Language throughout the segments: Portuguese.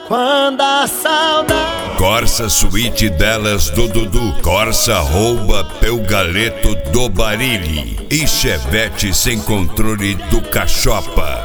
quando a saudade. Corsa suíte delas do Dudu, Corsa rouba teu galeto do Barilli e Chevette sem controle do Cachopa.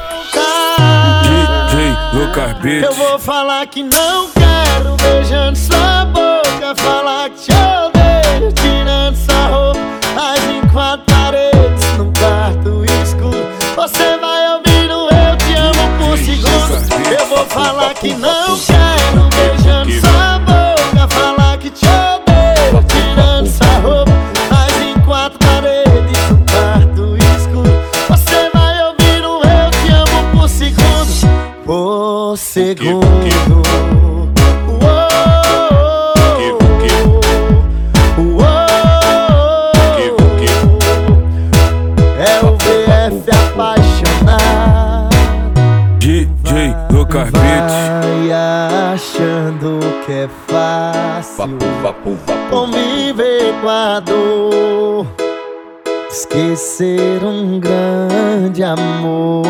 DJ Lucas Beats. Eu vou falar que não quero, beijando sua boca, falar que te odeio, tirando sua roupa, mas em quatro paredes, num quarto escuro, você vai ouvir o eu te amo por segundo. Eu vou falar que não quero, beijando sua boca, falar que te odeio, tirando sua roupa, mas em quatro paredes, num quarto escuro, você vai ouvir o eu te amo por segundo. Por segundo. É o VF apaixonado. DJ Lucas Beats. Vai achando que é fácil conviver com a dor, esquecer um grande amor.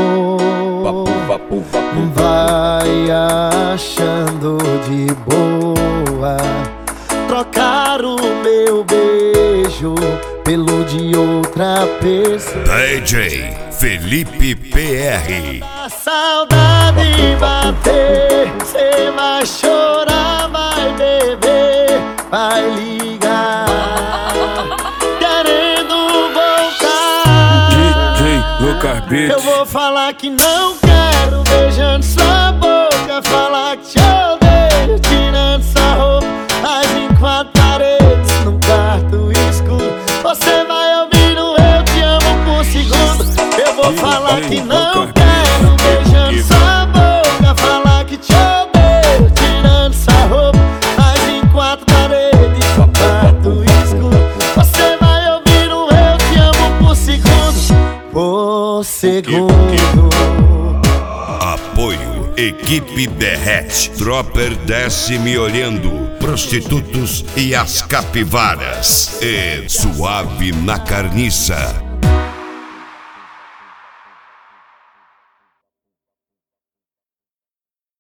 Vai achando de boa trocar o meu beijo pelo de outra pessoa. DJ Felipe PR. A saudade bater, cê vai chorar, vai beber, vai ligar, querendo voltar. DJ Lucas Beats. Eu vou falar que não quero, beijando sua boca, falar que te odeio, tirando sua roupa, mas em quatro paredes, num quarto escuro, você vai ouvir o eu te amo por segundo. Eu vou falar que não quero, beijando sua boca, falar que te odeio, tirando sua roupa, mas em quatro paredes, num quarto escuro, você vai ouvir o eu te amo por segundo. Por segundo. Apoio Equipe Derrete, Dropper desce me olhando, Prostitutos e as Capivaras e Suave na Carniça.